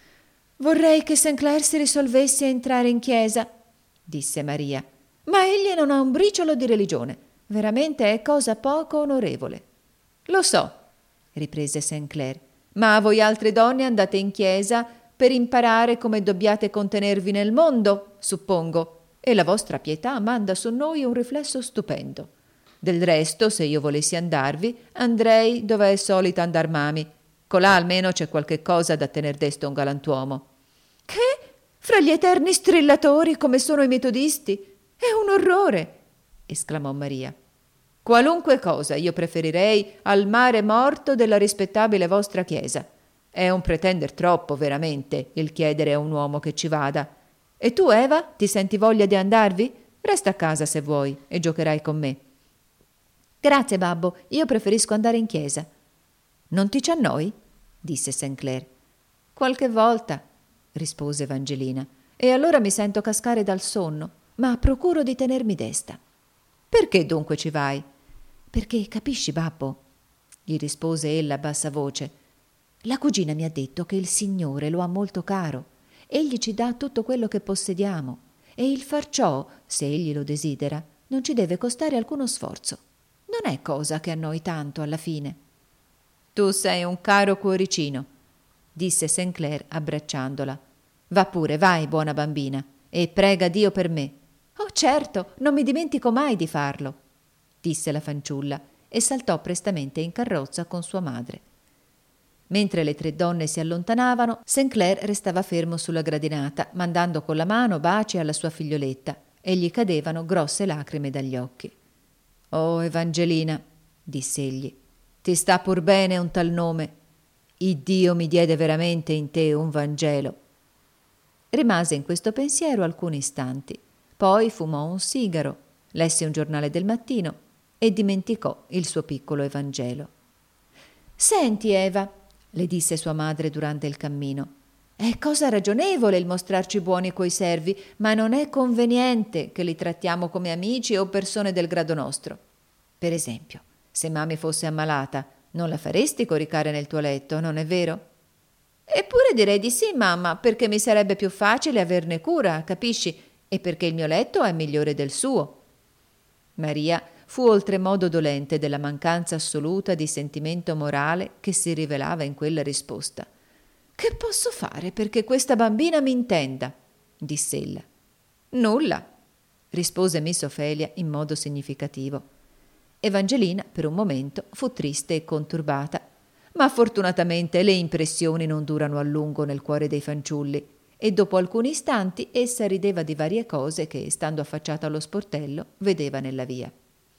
S2: «Vorrei che Saint Clair si risolvesse a entrare in chiesa», disse Maria, «ma egli non ha un briciolo di religione. Veramente è cosa poco onorevole». «Lo so», riprese Saint Clair, «ma voi altre donne andate in chiesa per imparare come dobbiate contenervi nel mondo, suppongo, e la vostra pietà manda su noi un riflesso stupendo. Del resto, se io volessi andarvi, andrei dove è solita andar Mami. Colà almeno c'è qualche cosa da tener desto un galantuomo». «Che? Fra gli eterni strillatori come sono i metodisti? È un orrore!» esclamò Maria. «Qualunque cosa io preferirei al mare morto della rispettabile vostra chiesa. È un pretender troppo, veramente, il chiedere a un uomo che ci vada. E tu, Eva, ti senti voglia di andarvi? Resta a casa se vuoi e giocherai con me». «Grazie, babbo, io preferisco andare in chiesa». «Non ti ci annoi?» disse Saint Clair. «Qualche volta», rispose Evangelina, «e allora mi sento cascare dal sonno, ma procuro di tenermi desta». «Perché dunque ci vai?» «Perché, capisci, babbo?» gli rispose ella a bassa voce. «La cugina mi ha detto che il Signore lo ha molto caro. Egli ci dà tutto quello che possediamo e il far ciò, se egli lo desidera, non ci deve costare alcuno sforzo. Non è cosa che annoi tanto alla fine». «Tu sei un caro cuoricino», disse Saint Clair abbracciandola. «Va pure, vai, buona bambina, e prega Dio per me». «Oh, certo, non mi dimentico mai di farlo». disse la fanciulla e saltò prestamente in carrozza con sua madre. Mentre le tre donne si allontanavano, Saint Clair restava fermo sulla gradinata, mandando con la mano baci alla sua figlioletta, e gli cadevano grosse lacrime dagli occhi. «Oh, Evangelina», disse egli, «ti sta pur bene un tal nome. Iddio mi diede veramente in te un Vangelo». Rimase in questo pensiero alcuni istanti, poi fumò un sigaro, lesse un giornale del mattino e dimenticò il suo piccolo Evangelo. «Senti, Eva», le disse sua madre durante il cammino, «è cosa ragionevole il mostrarci buoni coi servi, ma non è conveniente che li trattiamo come amici o persone del grado nostro. Per esempio, se mami fosse ammalata, non la faresti coricare nel tuo letto, non è vero?» «Eppure direi di sì, mamma, perché mi sarebbe più facile averne cura, capisci? E perché il mio letto è migliore del suo». Maria fu oltremodo dolente della mancanza assoluta di sentimento morale che si rivelava in quella risposta. «Che posso fare perché questa bambina mi intenda?» diss'ella. «Nulla», rispose miss Ophelia in modo significativo. Evangelina per un momento fu triste e conturbata, ma fortunatamente le impressioni non durano a lungo nel cuore dei fanciulli, e dopo alcuni istanti essa rideva di varie cose che, stando affacciata allo sportello, vedeva nella via.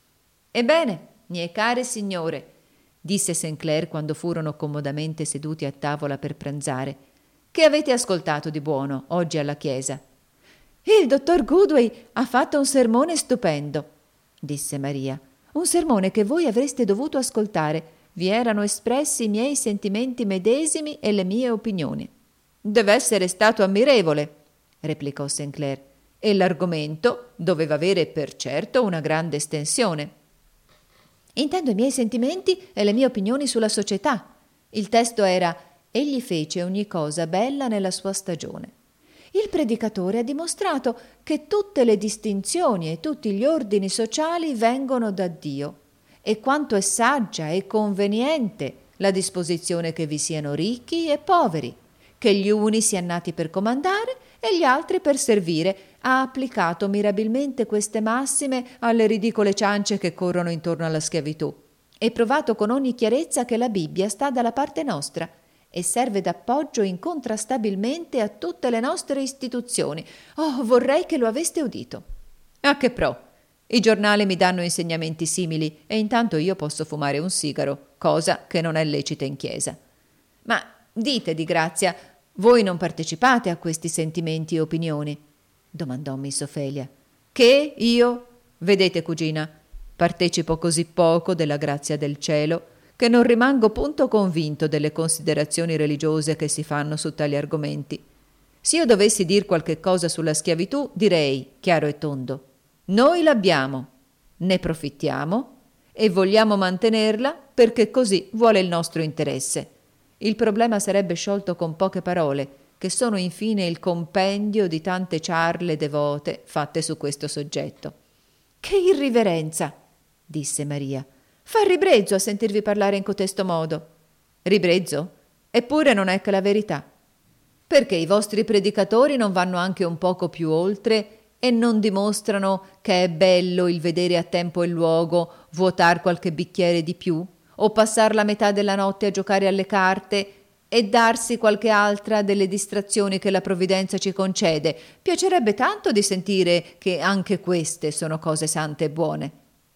S2: «Ebbene, mie care signore», disse Saint Clair quando furono comodamente seduti a tavola per pranzare, «che avete ascoltato di buono oggi alla chiesa?» «Il dottor Goodway ha fatto un sermone stupendo», disse Maria, «un sermone che voi avreste dovuto ascoltare. Vi erano espressi i miei sentimenti medesimi e le mie opinioni». «Deve essere stato ammirevole», replicò Saint Clair, «e l'argomento doveva avere per certo una grande estensione». «Intendo i miei sentimenti e le mie opinioni sulla società. Il testo era: egli fece ogni cosa bella nella sua stagione. Il predicatore ha dimostrato che tutte le distinzioni e tutti gli ordini sociali vengono da Dio, e quanto è saggia e conveniente la disposizione che vi siano ricchi e poveri, che gli uni siano nati per comandare e gli altri per servire. Ha applicato mirabilmente queste massime alle ridicole ciance che corrono intorno alla schiavitù e provato con ogni chiarezza che la Bibbia sta dalla parte nostra e serve d'appoggio incontrastabilmente a tutte le nostre istituzioni. Oh, vorrei che lo aveste udito». «A che pro? I giornali mi danno insegnamenti simili e intanto io posso fumare un sigaro, cosa che non è lecita in chiesa». «Ma dite di grazia, voi non partecipate a questi sentimenti e opinioni?» domandò miss Ophelia. «Che io? Vedete, cugina, partecipo così poco della grazia del cielo che non rimango punto convinto delle considerazioni religiose che si fanno su tali argomenti. Se io dovessi dir qualche cosa sulla schiavitù, direi, chiaro e tondo, noi l'abbiamo, ne profittiamo e vogliamo mantenerla perché così vuole il nostro interesse. Il problema sarebbe sciolto con poche parole, che sono infine il compendio di tante ciarle devote fatte su questo soggetto». «Che irriverenza!» disse Maria. «Fa ribrezzo a sentirvi parlare in cotesto modo». «Ribrezzo? Eppure non è che la verità. Perché i vostri predicatori non vanno anche un poco più oltre e non dimostrano che è bello il vedere a tempo e luogo vuotar qualche bicchiere di più, o passar la metà della notte a giocare alle carte e darsi qualche altra delle distrazioni che la provvidenza ci concede? Piacerebbe tanto di sentire che anche queste sono cose sante e buone.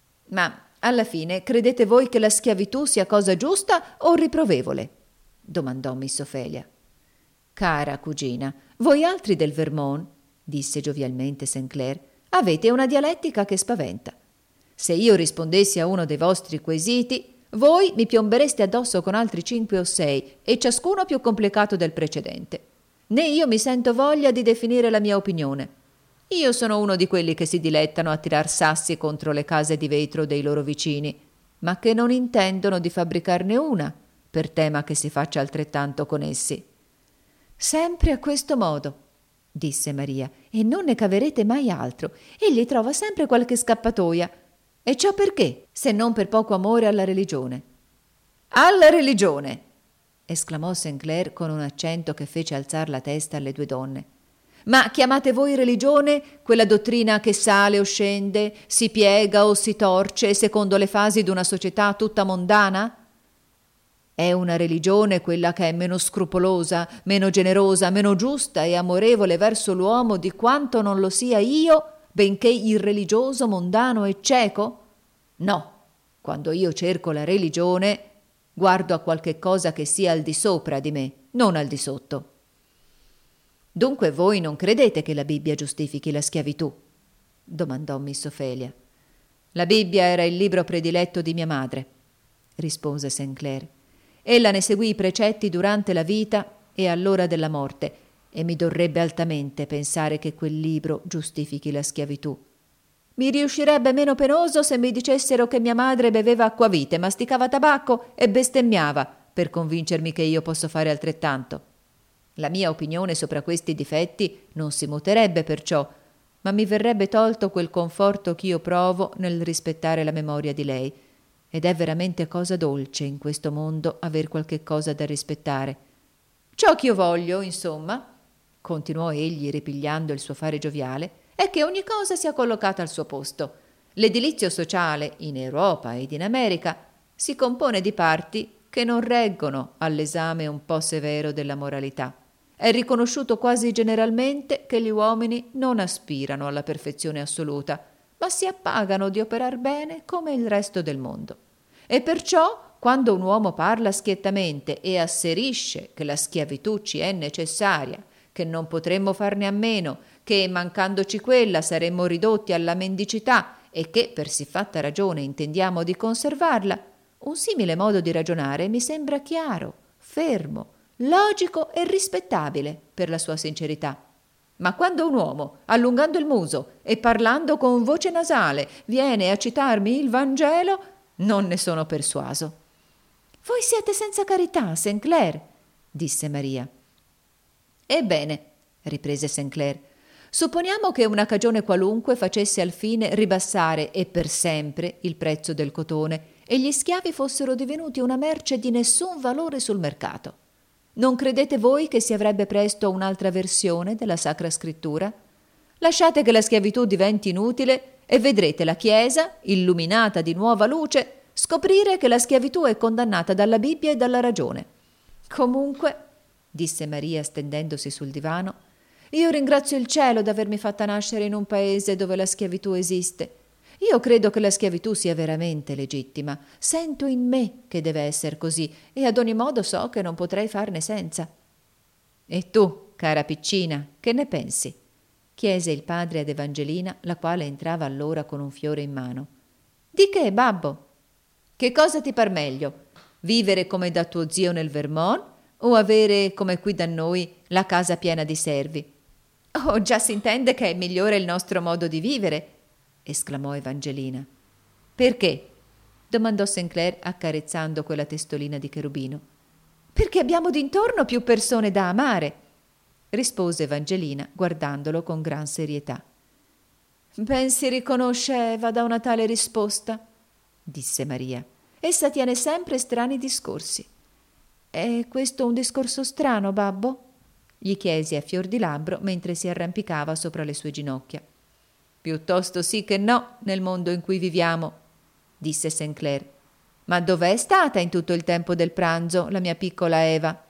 S2: Ma alla fine credete voi che la schiavitù sia cosa giusta o riprovevole?» domandò miss Ophelia. «Cara cugina, voi altri del Vermont», disse giovialmente Saint Clair, «avete una dialettica che spaventa. Se io rispondessi a uno dei vostri quesiti, voi mi piombereste addosso con altri cinque o sei, e ciascuno più complicato del precedente. Né io mi sento voglia di definire la mia opinione. Io sono uno di quelli che si dilettano a tirar sassi contro le case di vetro dei loro vicini, ma che non intendono di fabbricarne una, per tema che si faccia altrettanto con essi». «Sempre a questo modo», disse Maria, «e non ne caverete mai altro. Egli trova sempre qualche scappatoia. E ciò perché, se non per poco amore alla religione?» «Alla religione!» esclamò Saint Clair con un accento che fece alzar la testa alle due donne. Ma chiamate voi religione quella dottrina che sale o scende, si piega o si torce secondo le fasi d'una società tutta mondana? È una religione quella che è meno scrupolosa, meno generosa, meno giusta e amorevole verso l'uomo di quanto non lo sia io, benché irreligioso, mondano e cieco? No, quando io cerco la religione, guardo a qualche cosa che sia al di sopra di me, non al di sotto. Dunque voi non credete che la Bibbia giustifichi la schiavitù? Domandò miss Ophelia. La Bibbia era il libro prediletto di mia madre, rispose Saint Clair. Ella ne seguì i precetti durante la vita e all'ora della morte, e mi dorrebbe altamente pensare che quel libro giustifichi la schiavitù. Mi riuscirebbe meno penoso se mi dicessero che mia madre beveva acquavite, masticava tabacco e bestemmiava, per convincermi che io posso fare altrettanto. La mia opinione sopra questi difetti non si muterebbe perciò, ma mi verrebbe tolto quel conforto ch'io provo nel rispettare la memoria di lei, ed è veramente cosa dolce in questo mondo aver qualche cosa da rispettare. Ciò ch'io voglio, insomma, continuò egli ripigliando il suo fare gioviale, è che ogni cosa sia collocata al suo posto. L'edilizio sociale in Europa ed in America si compone di parti che non reggono all'esame un po' severo della moralità. È riconosciuto quasi generalmente che gli uomini non aspirano alla perfezione assoluta, ma si appagano di operar bene come il resto del mondo. E perciò, quando un uomo parla schiettamente e asserisce che la schiavitù ci è necessaria, che non potremmo farne a meno, che mancandoci quella saremmo ridotti alla mendicità e che per siffatta ragione intendiamo di conservarla, un simile modo di ragionare mi sembra chiaro, fermo, logico e rispettabile per la sua sincerità. Ma quando un uomo, allungando il muso e parlando con voce nasale, viene a citarmi il Vangelo, non ne sono persuaso. Voi siete senza carità, Saint Clair, disse Maria. Ebbene, riprese Saint Clair, supponiamo che una cagione qualunque facesse al fine ribassare e per sempre il prezzo del cotone e gli schiavi fossero divenuti una merce di nessun valore sul mercato. Non credete voi che si avrebbe presto un'altra versione della Sacra Scrittura? Lasciate che la schiavitù diventi inutile e vedrete la Chiesa, illuminata di nuova luce, scoprire che la schiavitù è condannata dalla Bibbia e dalla ragione. Comunque, disse Maria stendendosi sul divano, io ringrazio il cielo d'avermi fatta nascere in un paese dove la schiavitù esiste. Io credo che la schiavitù sia veramente legittima. Sento in me che deve essere così e ad ogni modo so che non potrei farne senza. E tu, cara piccina, che ne pensi? Chiese il padre ad Evangelina, la quale entrava allora con un fiore in mano. Di che, babbo? Che cosa ti par meglio? Vivere come da tuo zio nel Vermont o avere, come qui da noi, la casa piena di servi? Oh, già si intende che è migliore il nostro modo di vivere, esclamò Evangelina. Perché? Domandò Saint Clair accarezzando quella testolina di cherubino. Perché abbiamo d'intorno più persone da amare, rispose Evangelina guardandolo con gran serietà. Ben si riconosce Eva da una tale risposta, disse Maria. Essa tiene sempre strani discorsi. È questo un discorso strano, babbo? Gli chiesi a fior di labbro mentre si arrampicava sopra le sue ginocchia. Piuttosto sì che no nel mondo in cui viviamo, disse Saint Clair. Ma dov'è stata in tutto il tempo del pranzo la mia piccola Eva?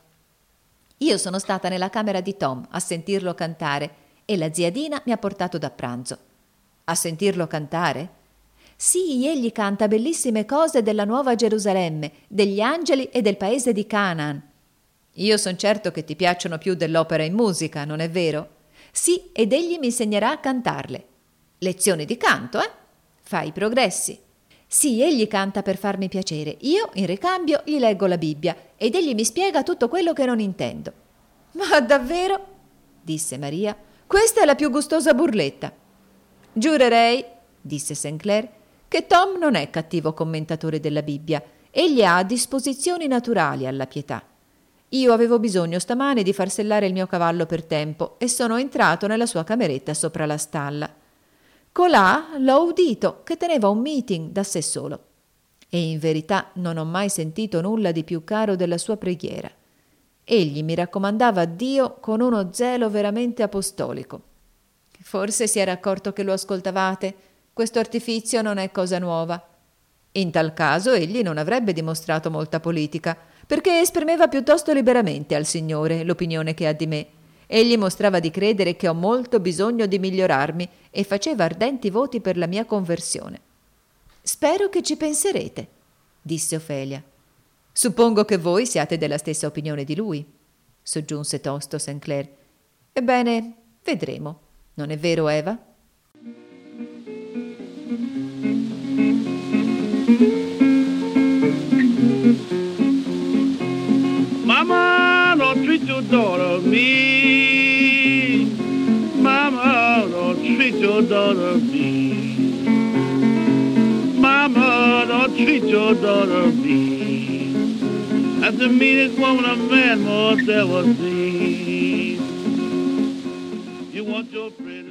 S2: Io sono stata nella camera di Tom a sentirlo cantare e la zia Dina mi ha portato da pranzo. A sentirlo cantare? Sì, egli canta bellissime cose della Nuova Gerusalemme, degli angeli e del paese di Canaan. Io son certo che ti piacciono più dell'opera in musica, non è vero? Sì, ed egli mi insegnerà a cantarle. Lezioni di canto, eh? Fai progressi. Sì, egli canta per farmi piacere. Io, in ricambio, gli leggo la Bibbia ed egli mi spiega tutto quello che non intendo. Ma davvero? Disse Maria. Questa è la più gustosa burletta. Giurerei, disse Saint Clair, che Tom non è cattivo commentatore della Bibbia. Egli ha disposizioni naturali alla pietà. Io avevo bisogno stamane di far sellare il mio cavallo per tempo e sono entrato nella sua cameretta sopra la stalla. Colà l'ho udito che teneva un meeting da sé solo e in verità non ho mai sentito nulla di più caro della sua preghiera. egli mi raccomandava a Dio con uno zelo veramente apostolico. Forse si era accorto che lo ascoltavate. Questo artifizio non è cosa nuova. In tal caso egli non avrebbe dimostrato molta politica, perché esprimeva piuttosto liberamente al Signore l'opinione che ha di me. Egli mostrava di credere che ho molto bisogno di migliorarmi e faceva ardenti voti per la mia conversione. «Spero che ci penserete», disse Ofelia. «Suppongo che voi siate della stessa opinione di lui», soggiunse tosto Saint Clair. «Ebbene, vedremo. Non è vero, Eva?»
S1: Mama, don't treat your daughter mean. Mama, don't treat your daughter mean. Mama, don't treat your daughter mean. That's the meanest woman a man must ever see. You want your friend.